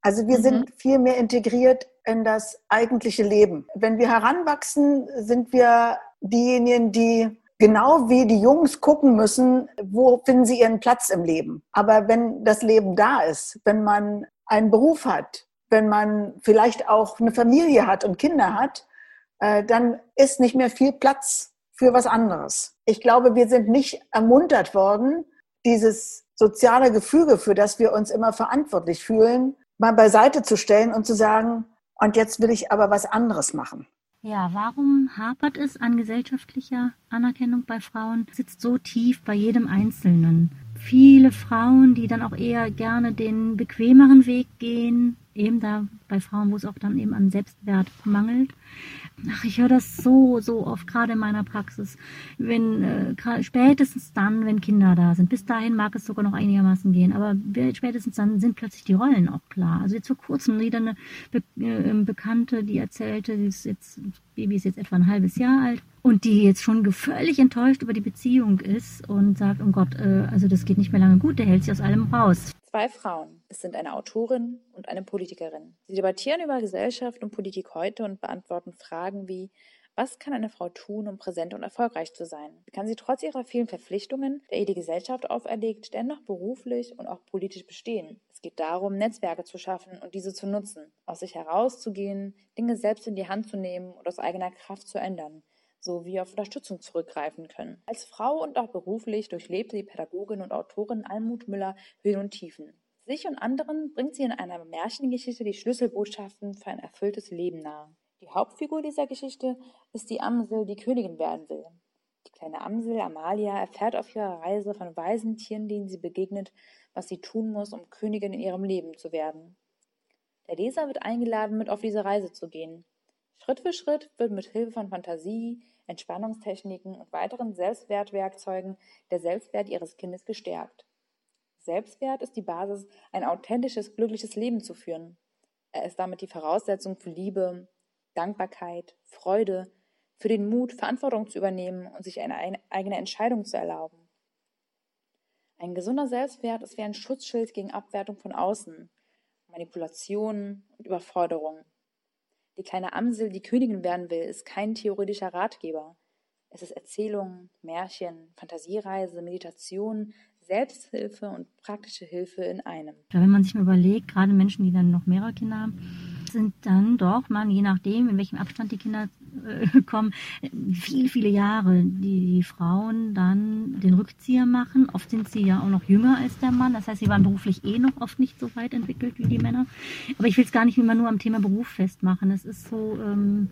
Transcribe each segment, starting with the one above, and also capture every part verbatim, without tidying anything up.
Also wir Mhm. sind viel mehr integriert in das eigentliche Leben. Wenn wir heranwachsen, sind wir diejenigen, die genau wie die Jungs gucken müssen, wo finden sie ihren Platz im Leben. Aber wenn das Leben da ist, wenn man einen Beruf hat, wenn man vielleicht auch eine Familie hat und Kinder hat, äh, dann ist nicht mehr viel Platz für was anderes. Ich glaube, wir sind nicht ermuntert worden, dieses soziale Gefüge, für das wir uns immer verantwortlich fühlen, mal beiseite zu stellen und zu sagen, und jetzt will ich aber was anderes machen. Ja, warum hapert es an gesellschaftlicher Anerkennung bei Frauen? Es sitzt so tief bei jedem Einzelnen. Viele Frauen, die dann auch eher gerne den bequemeren Weg gehen, eben da bei Frauen, wo es auch dann eben an Selbstwert mangelt. Ach, ich höre das so, so oft, gerade in meiner Praxis. Wenn, äh, spätestens dann, wenn Kinder da sind. Bis dahin mag es sogar noch einigermaßen gehen. Aber spätestens dann sind plötzlich die Rollen auch klar. Also jetzt vor kurzem wieder eine Be äh, Bekannte, die erzählte, die ist jetzt, das Baby ist jetzt etwa ein halbes Jahr alt. Und die jetzt schon völlig enttäuscht über die Beziehung ist und sagt, oh Gott, äh, also das geht nicht mehr lange gut, der hält sich aus allem raus. Zwei Frauen. Es sind eine Autorin und eine Politikerin. Sie debattieren über Gesellschaft und Politik heute und beantworten Fragen wie: Was kann eine Frau tun, um präsent und erfolgreich zu sein? Wie kann sie trotz ihrer vielen Verpflichtungen, der ihr die Gesellschaft auferlegt, dennoch beruflich und auch politisch bestehen? Es geht darum, Netzwerke zu schaffen und diese zu nutzen, aus sich herauszugehen, Dinge selbst in die Hand zu nehmen und aus eigener Kraft zu ändern, sowie auf Unterstützung zurückgreifen können. Als Frau und auch beruflich durchlebt die Pädagogin und Autorin Almut Müller Höhen und Tiefen. Sich und anderen bringt sie in einer Märchengeschichte die Schlüsselbotschaften für ein erfülltes Leben nahe. Die Hauptfigur dieser Geschichte ist die Amsel, die Königin werden will. Die kleine Amsel Amalia erfährt auf ihrer Reise von weisen Tieren, denen sie begegnet, was sie tun muss, um Königin in ihrem Leben zu werden. Der Leser wird eingeladen, mit auf diese Reise zu gehen. Schritt für Schritt wird mit Hilfe von Fantasie, Entspannungstechniken und weiteren Selbstwertwerkzeugen der Selbstwert ihres Kindes gestärkt. Selbstwert ist die Basis, ein authentisches, glückliches Leben zu führen. Er ist damit die Voraussetzung für Liebe, Dankbarkeit, Freude, für den Mut, Verantwortung zu übernehmen und sich eine eigene Entscheidung zu erlauben. Ein gesunder Selbstwert ist wie ein Schutzschild gegen Abwertung von außen, Manipulationen und Überforderung. Die kleine Amsel, die Königin werden will, ist kein theoretischer Ratgeber. Es ist Erzählung, Märchen, Fantasiereise, Meditation, Selbsthilfe und praktische Hilfe in einem. Wenn man sich mal überlegt, gerade Menschen, die dann noch mehrere Kinder haben, sind dann doch, man, je nachdem, in welchem Abstand die Kinder äh, kommen, viele, viele Jahre, die, die Frauen dann den Rückzieher machen. Oft sind sie ja auch noch jünger als der Mann. Das heißt, sie waren beruflich eh noch oft nicht so weit entwickelt wie die Männer. Aber ich will es gar nicht immer nur am Thema Beruf festmachen. Es ist so... Ähm,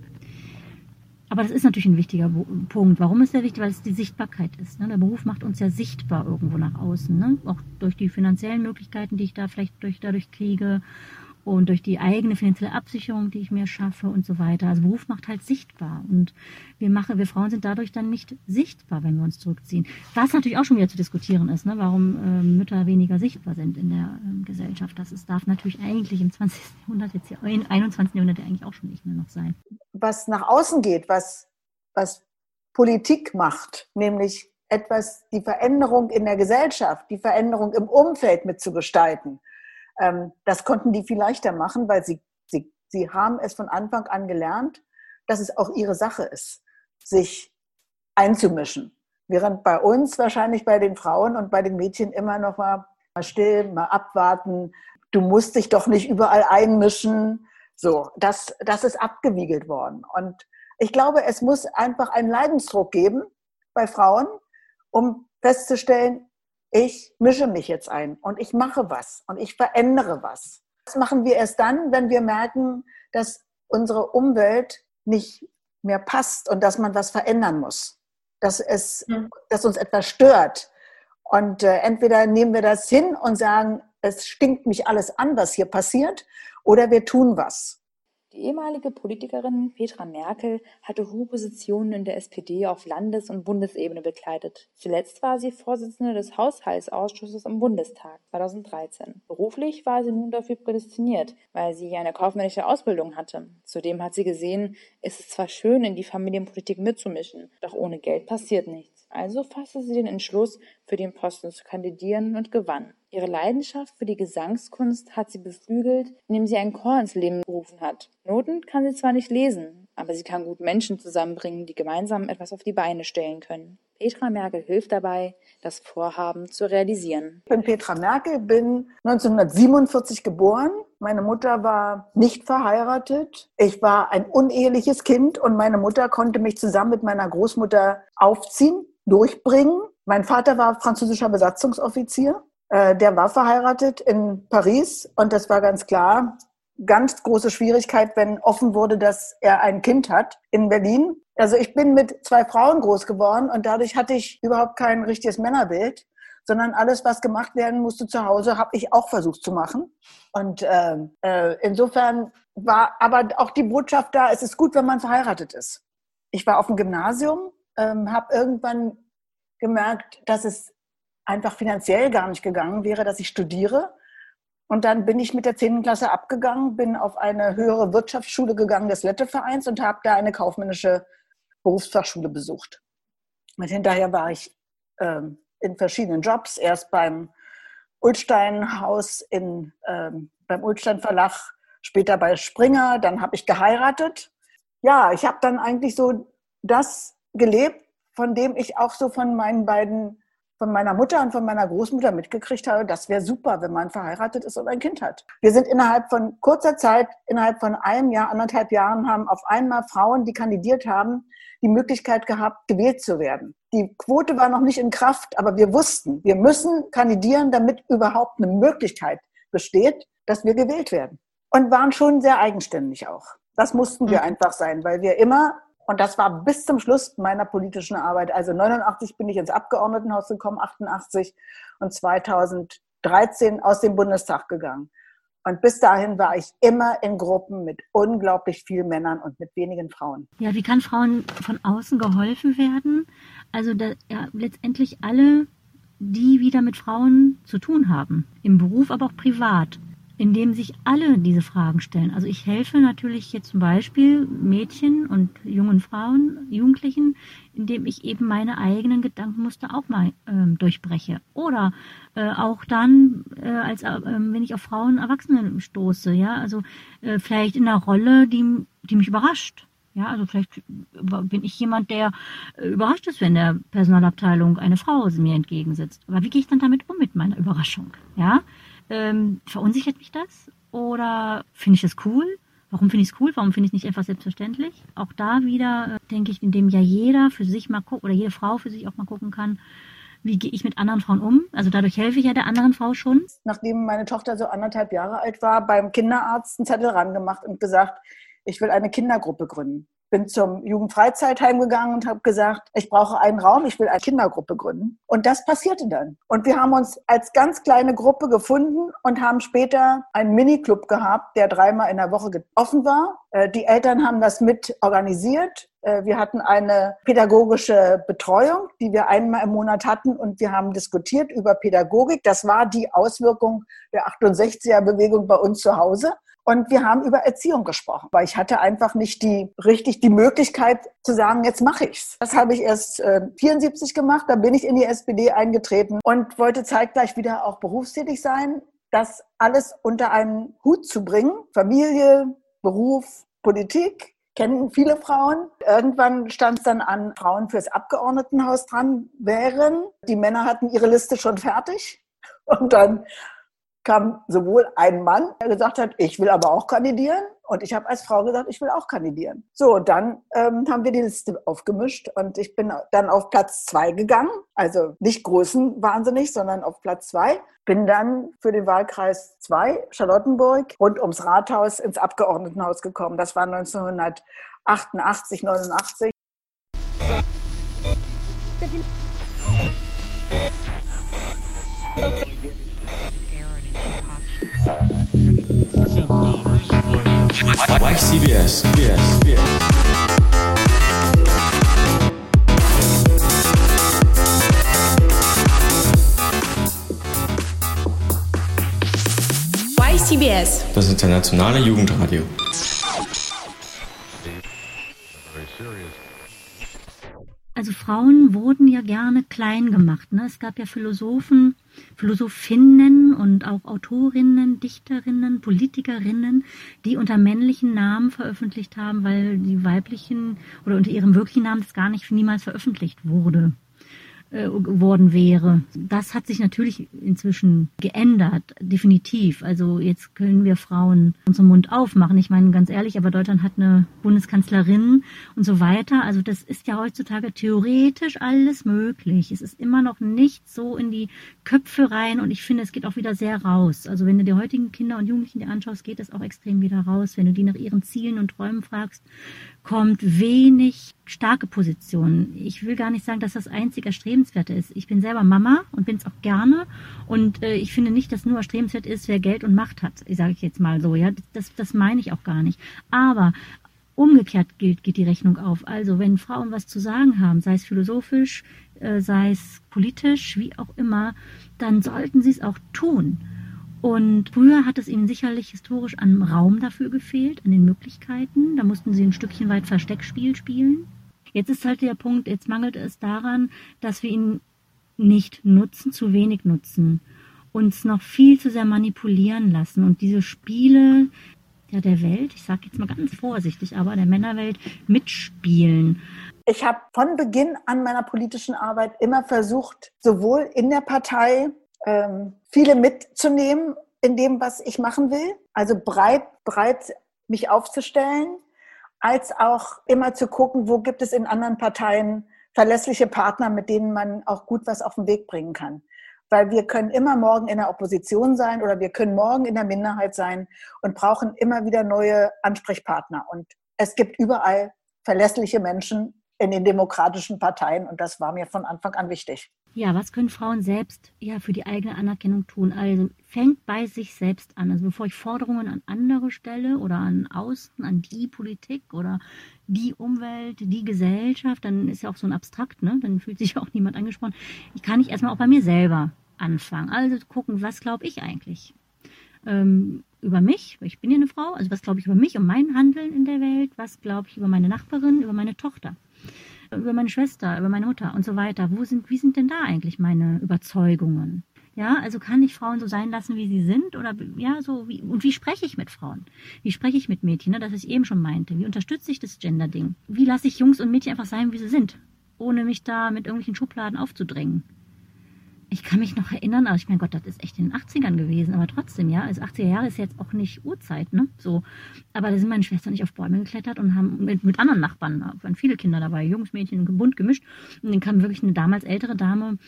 Aber das ist natürlich ein wichtiger Punkt. Warum ist der wichtig? Weil es die Sichtbarkeit ist. Ne? Der Beruf macht uns ja sichtbar irgendwo nach außen. Ne? Auch durch die finanziellen Möglichkeiten, die ich da vielleicht durch, dadurch kriege und durch die eigene finanzielle Absicherung, die ich mir schaffe und so weiter. Also Beruf macht halt sichtbar. Und wir, machen, wir Frauen sind dadurch dann nicht sichtbar, wenn wir uns zurückziehen. Was natürlich auch schon wieder zu diskutieren ist, ne? Warum äh, Mütter weniger sichtbar sind in der äh, Gesellschaft. Das ist, darf natürlich eigentlich im zwanzigsten Jahrhundert, jetzt hier, im einundzwanzigsten Jahrhundert ja eigentlich auch schon nicht mehr noch sein. Was nach außen geht, was, was Politik macht, nämlich etwas, die Veränderung in der Gesellschaft, die Veränderung im Umfeld mitzugestalten, ähm, das konnten die viel leichter machen, weil sie, sie, sie haben es von Anfang an gelernt, dass es auch ihre Sache ist, sich einzumischen. Während bei uns wahrscheinlich bei den Frauen und bei den Mädchen immer noch mal still, mal abwarten, du musst dich doch nicht überall einmischen. So, das, das ist abgewiegelt worden. Und ich glaube, es muss einfach einen Leidensdruck geben bei Frauen, um festzustellen, ich mische mich jetzt ein und ich mache was und ich verändere was. Das machen wir erst dann, wenn wir merken, dass unsere Umwelt nicht mehr passt und dass man was verändern muss. Dass, es, dass uns etwas stört. Und äh, entweder nehmen wir das hin und sagen, es stinkt mich alles an, was hier passiert, oder wir tun was. Die ehemalige Politikerin Petra Merkel hatte hohe Positionen in der S P D auf Landes- und Bundesebene bekleidet. Zuletzt war sie Vorsitzende des Haushaltsausschusses im Bundestag zweitausenddreizehn. Beruflich war sie nun dafür prädestiniert, weil sie eine kaufmännische Ausbildung hatte. Zudem hat sie gesehen, es ist zwar schön, in die Familienpolitik mitzumischen, doch ohne Geld passiert nichts. Also fasste sie den Entschluss, für den Posten zu kandidieren und gewann. Ihre Leidenschaft für die Gesangskunst hat sie beflügelt, indem sie einen Chor ins Leben gerufen hat. Noten kann sie zwar nicht lesen, aber sie kann gut Menschen zusammenbringen, die gemeinsam etwas auf die Beine stellen können. Petra Merkel hilft dabei, das Vorhaben zu realisieren. Ich bin Petra Merkel, bin neunzehnhundertsiebenundvierzig geboren. Meine Mutter war nicht verheiratet. Ich war ein uneheliches Kind und meine Mutter konnte mich zusammen mit meiner Großmutter aufziehen, durchbringen. Mein Vater war französischer Besatzungsoffizier. Der war verheiratet in Paris und das war ganz klar, ganz große Schwierigkeit, wenn offen wurde, dass er ein Kind hat in Berlin. Also ich bin mit zwei Frauen groß geworden und dadurch hatte ich überhaupt kein richtiges Männerbild, sondern alles, was gemacht werden musste zu Hause, habe ich auch versucht zu machen. Und äh, äh, insofern war aber auch die Botschaft da, es ist gut, wenn man verheiratet ist. Ich war auf dem Gymnasium, ähm, habe irgendwann gemerkt, dass es einfach finanziell gar nicht gegangen wäre, dass ich studiere. Und dann bin ich mit der zehnten Klasse abgegangen, bin auf eine höhere Wirtschaftsschule gegangen des Lette-Vereins und habe da eine kaufmännische Berufsfachschule besucht. Und hinterher war ich ähm, in verschiedenen Jobs, erst beim Ullstein-Haus, in, ähm, beim Ullstein-Verlag, später bei Springer, dann habe ich geheiratet. Ja, ich habe dann eigentlich so das gelebt, von dem ich auch so von meinen beiden von meiner Mutter und von meiner Großmutter mitgekriegt habe, das wäre super, wenn man verheiratet ist und ein Kind hat. Wir sind innerhalb von kurzer Zeit, innerhalb von einem Jahr, anderthalb Jahren, haben auf einmal Frauen, die kandidiert haben, die Möglichkeit gehabt, gewählt zu werden. Die Quote war noch nicht in Kraft, aber wir wussten, wir müssen kandidieren, damit überhaupt eine Möglichkeit besteht, dass wir gewählt werden. Und waren schon sehr eigenständig auch. Das mussten wir einfach sein, weil wir immer... Und das war bis zum Schluss meiner politischen Arbeit. Also neunundachtzig bin ich ins Abgeordnetenhaus gekommen, achtundachtzig und zweitausenddreizehn aus dem Bundestag gegangen. Und bis dahin war ich immer in Gruppen mit unglaublich vielen Männern und mit wenigen Frauen. Ja, wie kann Frauen von außen geholfen werden? Also da, ja, letztendlich alle, die wieder mit Frauen zu tun haben, im Beruf, aber auch privat, indem sich alle diese Fragen stellen. Also ich helfe natürlich jetzt zum Beispiel Mädchen und jungen Frauen, Jugendlichen, indem ich eben meine eigenen Gedankenmuster auch mal ähm, durchbreche. Oder äh, auch dann, äh, als äh, wenn ich auf Frauen, Erwachsene stoße, ja, also äh, vielleicht in einer Rolle, die, die mich überrascht. Ja, also vielleicht bin ich jemand, der äh, überrascht ist, wenn der Personalabteilung eine Frau mir entgegensitzt. Aber wie gehe ich dann damit um mit meiner Überraschung? Ja, Ähm, verunsichert mich das? Oder finde ich das cool? Warum finde ich es cool? Warum finde ich es nicht einfach selbstverständlich? Auch da wieder, äh, denke ich, indem ja jeder für sich mal guckt oder jede Frau für sich auch mal gucken kann, wie gehe ich mit anderen Frauen um? Also dadurch helfe ich ja der anderen Frau schon. Nachdem meine Tochter so anderthalb Jahre alt war, beim Kinderarzt einen Zettel rangemacht und gesagt, ich will eine Kindergruppe gründen. Bin zum Jugendfreizeitheim gegangen und habe gesagt, ich brauche einen Raum, ich will eine Kindergruppe gründen. Und das passierte dann. Und wir haben uns als ganz kleine Gruppe gefunden und haben später einen Miniclub gehabt, der dreimal in der Woche offen war. Die Eltern haben das mit organisiert. Wir hatten eine pädagogische Betreuung, die wir einmal im Monat hatten und wir haben diskutiert über Pädagogik. Das war die Auswirkung der achtundsechziger-Bewegung bei uns zu Hause. Und wir haben über Erziehung gesprochen, weil ich hatte einfach nicht die richtig die Möglichkeit zu sagen, jetzt mache ich's. Das habe ich erst äh, vierundsiebzig gemacht, da bin ich in die S P D eingetreten und wollte zeitgleich wieder auch berufstätig sein, das alles unter einen Hut zu bringen. Familie, Beruf, Politik, kennen viele Frauen. Irgendwann stand es dann an, Frauen fürs Abgeordnetenhaus dran wären. Die Männer hatten ihre Liste schon fertig und dann kam sowohl ein Mann, der gesagt hat, ich will aber auch kandidieren. Und ich habe als Frau gesagt, ich will auch kandidieren. So, und dann ähm, haben wir die Liste aufgemischt und ich bin dann auf Platz zwei gegangen. Also nicht größenwahnsinnig, sondern auf Platz zwei. Bin dann für den Wahlkreis zwei, Charlottenburg, rund ums Rathaus ins Abgeordnetenhaus gekommen. Das war neunzehnhundertachtundachtzig, neunundachtzig. Y C B S, C B S, C B S. Y C B S, Das internationale Jugendradio. Also Frauen wurden ja gerne klein gemacht. Ne? Es gab ja Philosophen, Philosophinnen und auch Autorinnen, Dichterinnen, Politikerinnen, die unter männlichen Namen veröffentlicht haben, weil die weiblichen oder unter ihrem wirklichen Namen das gar nicht niemals veröffentlicht wurde. geworden wäre. Das hat sich natürlich inzwischen geändert, definitiv. Also jetzt können wir Frauen unseren Mund aufmachen. Ich meine, ganz ehrlich, aber Deutschland hat eine Bundeskanzlerin und so weiter. Also das ist ja heutzutage theoretisch alles möglich. Es ist immer noch nicht so in die Köpfe rein und ich finde, es geht auch wieder sehr raus. Also wenn du die heutigen Kinder und Jugendlichen dir anschaust, geht es auch extrem wieder raus. Wenn du die nach ihren Zielen und Träumen fragst, kommt wenig starke Positionen. Ich will gar nicht sagen, dass das einzig Erstrebenswerte ist. Ich bin selber Mama und bin es auch gerne und äh, ich finde nicht, dass nur erstrebenswert ist, wer Geld und Macht hat, sage ich jetzt mal so. Ja, das, das meine ich auch gar nicht. Aber umgekehrt gilt, geht die Rechnung auf. Also wenn Frauen was zu sagen haben, sei es philosophisch, äh, sei es politisch, wie auch immer, dann sollten sie es auch tun. Und früher hat es ihnen sicherlich historisch an Raum dafür gefehlt, an den Möglichkeiten. Da mussten sie ein Stückchen weit Versteckspiel spielen. Jetzt ist halt der Punkt, jetzt mangelt es daran, dass wir ihn nicht nutzen, zu wenig nutzen, uns noch viel zu sehr manipulieren lassen und diese Spiele ja, der Welt, ich sage jetzt mal ganz vorsichtig, aber der Männerwelt mitspielen. Ich habe von Beginn an meiner politischen Arbeit immer versucht, sowohl in der Partei ähm, viele mitzunehmen in dem, was ich machen will, also breit, breit mich aufzustellen, als auch immer zu gucken, wo gibt es in anderen Parteien verlässliche Partner, mit denen man auch gut was auf den Weg bringen kann. Weil wir können immer morgen in der Opposition sein oder wir können morgen in der Minderheit sein und brauchen immer wieder neue Ansprechpartner. Und es gibt überall verlässliche Menschen in den demokratischen Parteien und das war mir von Anfang an wichtig. Ja, was können Frauen selbst ja für die eigene Anerkennung tun? Also fängt bei sich selbst an. Also bevor ich Forderungen an andere stelle oder an Außen, an die Politik oder die Umwelt, die Gesellschaft, dann ist ja auch so ein Abstrakt, ne? Dann fühlt sich auch niemand angesprochen. Ich kann ich erstmal auch bei mir selber anfangen. Also gucken, was glaube ich eigentlich ähm, über mich? Ich bin ja eine Frau. Also was glaube ich über mich und mein Handeln in der Welt? Was glaube ich über meine Nachbarin, über meine Tochter? Über meine Schwester, über meine Mutter und so weiter. Wo sind, wie sind denn da eigentlich meine Überzeugungen? Ja, also kann ich Frauen so sein lassen, wie sie sind? Oder ja, so wie, und wie spreche ich mit Frauen? Wie spreche ich mit Mädchen? Ne, das ich eben schon meinte. Wie unterstütze ich das Gender-Ding? Wie lasse ich Jungs und Mädchen einfach sein, wie sie sind? Ohne mich da mit irgendwelchen Schubladen aufzudrängen. Ich kann mich noch erinnern, aber ich mein Gott, das ist echt in den achtzigern gewesen, aber trotzdem, ja, also achtziger Jahre ist jetzt auch nicht Urzeit, ne, so. Aber da sind meine Schwester und ich auf Bäume geklettert und haben mit, mit anderen Nachbarn, da waren viele Kinder dabei, Jungs, Mädchen, bunt gemischt. Und dann kam wirklich eine damals ältere Dame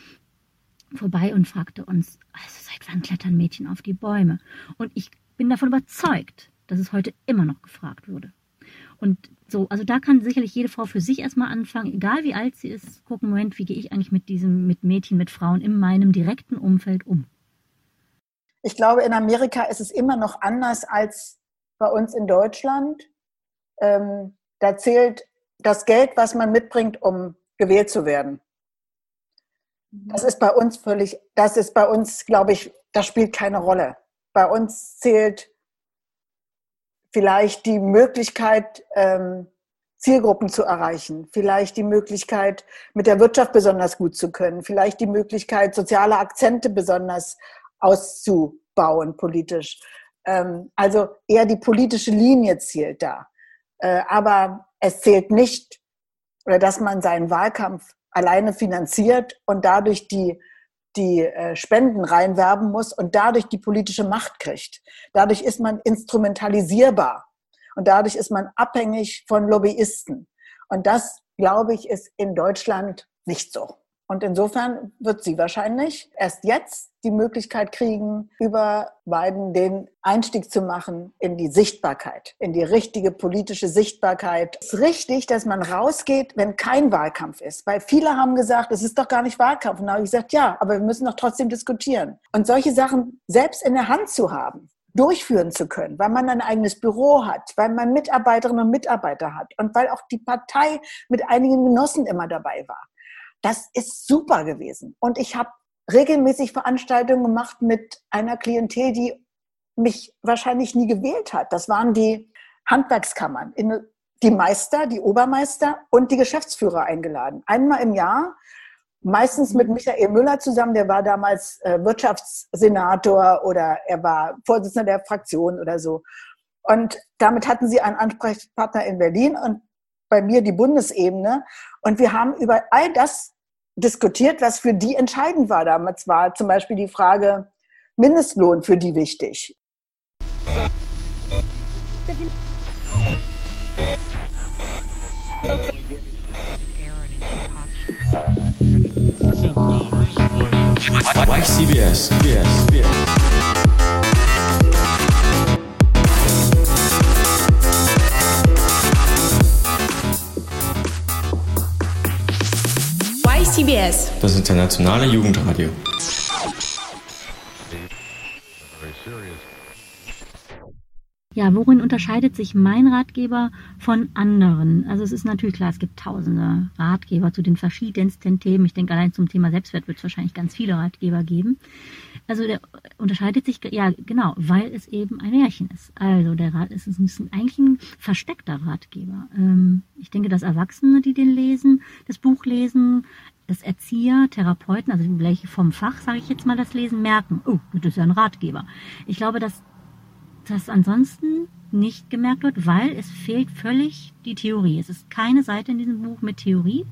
vorbei und fragte uns, also seit wann klettern Mädchen auf die Bäume? Und ich bin davon überzeugt, dass es heute immer noch gefragt wurde. Und so, also da kann sicherlich jede Frau für sich erstmal anfangen, egal wie alt sie ist, gucken, Moment, wie gehe ich eigentlich mit diesem, mit Mädchen, mit Frauen in meinem direkten Umfeld um? Ich glaube, in Amerika ist es immer noch anders als bei uns in Deutschland. Ähm, da zählt das Geld, was man mitbringt, um gewählt zu werden. Das ist bei uns völlig, das ist bei uns, glaube ich, das spielt keine Rolle. Bei uns zählt vielleicht die Möglichkeit, ähm, Zielgruppen zu erreichen, vielleicht die Möglichkeit, mit der Wirtschaft besonders gut zu können, vielleicht die Möglichkeit, soziale Akzente besonders auszubauen politisch. Ähm, also eher die politische Linie zählt da. Äh, aber es zählt nicht, oder dass man seinen Wahlkampf alleine finanziert und dadurch die die Spenden reinwerben muss und dadurch die politische Macht kriegt. Dadurch ist man instrumentalisierbar und dadurch ist man abhängig von Lobbyisten. Und das, glaube ich, ist in Deutschland nicht so. Und insofern wird sie wahrscheinlich erst jetzt die Möglichkeit kriegen, über Biden den Einstieg zu machen in die Sichtbarkeit, in die richtige politische Sichtbarkeit. Es ist richtig, dass man rausgeht, wenn kein Wahlkampf ist. Weil viele haben gesagt, es ist doch gar nicht Wahlkampf. Und da habe ich gesagt, ja, aber wir müssen doch trotzdem diskutieren. Und solche Sachen selbst in der Hand zu haben, durchführen zu können, weil man ein eigenes Büro hat, weil man Mitarbeiterinnen und Mitarbeiter hat und weil auch die Partei mit einigen Genossen immer dabei war. Das ist super gewesen. Und ich habe regelmäßig Veranstaltungen gemacht mit einer Klientel, die mich wahrscheinlich nie gewählt hat. Das waren die Handwerkskammern, die Meister, die Obermeister und die Geschäftsführer eingeladen. Einmal im Jahr meistens mit Michael Müller zusammen, der war damals äh, Wirtschaftssenator oder er war Vorsitzender der Fraktion oder so. Und damit hatten sie einen Ansprechpartner in Berlin und bei mir die Bundesebene. Und wir haben über all das diskutiert, was für die entscheidend war. Damals war zum Beispiel die Frage Mindestlohn für die wichtig. Y C B S, C B S, C B S. Y C B S. Das internationale Jugendradio. Ja, worin unterscheidet sich mein Ratgeber von anderen? Also es ist natürlich klar, es gibt tausende Ratgeber zu den verschiedensten Themen. Ich denke, allein zum Thema Selbstwert wird es wahrscheinlich ganz viele Ratgeber geben. Also der unterscheidet sich, ja genau, weil es eben ein Märchen ist. Also der Rat ist, ist eigentlich ein versteckter Ratgeber. Ähm, ich denke, dass Erwachsene, die den lesen, das Buch lesen, dass Erzieher, Therapeuten, also welche vom Fach, sage ich jetzt mal, das lesen, merken, oh, das ist ja ein Ratgeber. Ich glaube, dass das ansonsten nicht gemerkt wird, weil es fehlt völlig die Theorie. Es ist keine Seite in diesem Buch mit Theorie.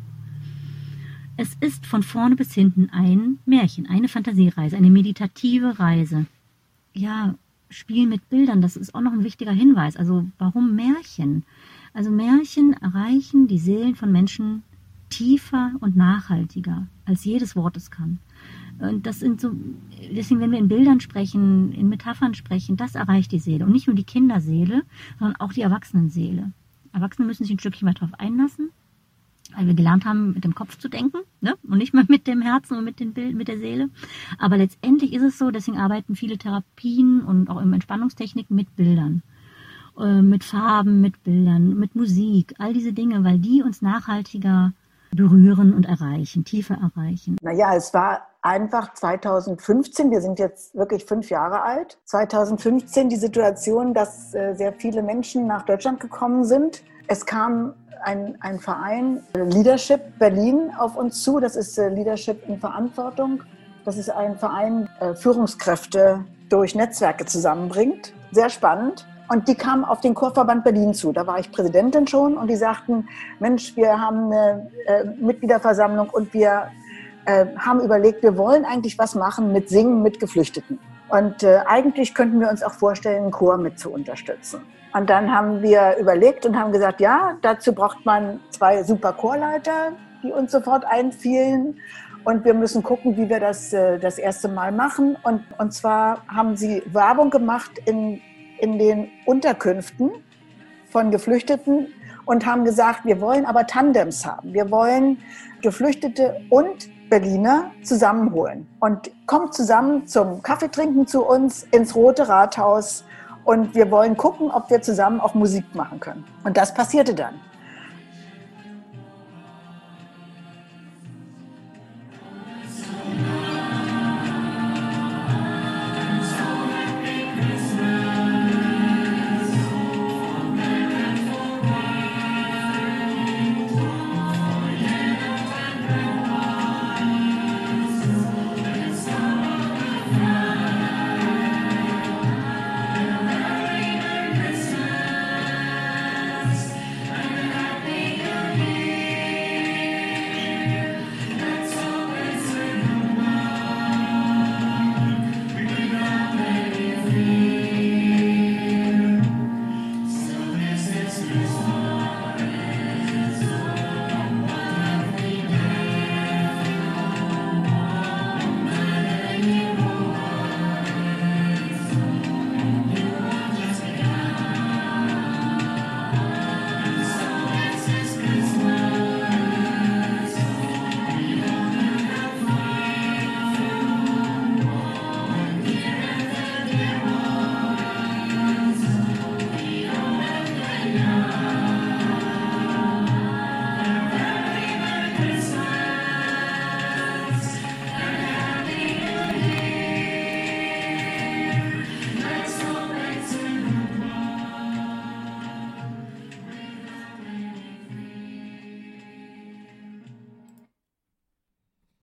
Es ist von vorne bis hinten ein Märchen, eine Fantasiereise, eine meditative Reise. Ja, Spiel mit Bildern, das ist auch noch ein wichtiger Hinweis. Also warum Märchen? Also Märchen erreichen die Seelen von Menschen tiefer und nachhaltiger, als jedes Wort es kann. Und das sind so, deswegen, wenn wir in Bildern sprechen, in Metaphern sprechen, das erreicht die Seele. Und nicht nur die Kinderseele, sondern auch die Erwachsenenseele. Erwachsene müssen sich ein Stückchen weit darauf einlassen, weil wir gelernt haben, mit dem Kopf zu denken, ne? Und nicht mehr mit dem Herzen und mit, den Bild, mit der Seele. Aber letztendlich ist es so, deswegen arbeiten viele Therapien und auch in Entspannungstechniken mit Bildern. Äh, mit Farben, mit Bildern, mit Musik, all diese Dinge, weil die uns nachhaltiger berühren und erreichen, tiefer erreichen. Naja, es war einfach zweitausendfünfzehn, wir sind jetzt wirklich fünf Jahre alt, zweitausendfünfzehn die Situation, dass äh, sehr viele Menschen nach Deutschland gekommen sind. Es kam ein, ein Verein, Leadership Berlin, auf uns zu. Das ist äh, Leadership in Verantwortung. Das ist ein Verein, äh, Führungskräfte durch Netzwerke zusammenbringt. Sehr spannend. Und die kamen auf den Chorverband Berlin zu. Da war ich Präsidentin schon und die sagten, Mensch, wir haben eine äh, Mitgliederversammlung und wir äh, haben überlegt, wir wollen eigentlich was machen mit Singen mit Geflüchteten. Und äh, eigentlich könnten wir uns auch vorstellen, einen Chor mit zu unterstützen. Und dann haben wir überlegt und haben gesagt, ja, dazu braucht man zwei super Chorleiter, die uns sofort einfielen. Und wir müssen gucken, wie wir das äh, das erste Mal machen. Und, und zwar haben sie Werbung gemacht in in den Unterkünften von Geflüchteten und haben gesagt, wir wollen aber Tandems haben. Wir wollen Geflüchtete und Berliner zusammenholen. Und kommt zusammen zum Kaffeetrinken zu uns ins Rote Rathaus und wir wollen gucken, ob wir zusammen auch Musik machen können. Und das passierte dann.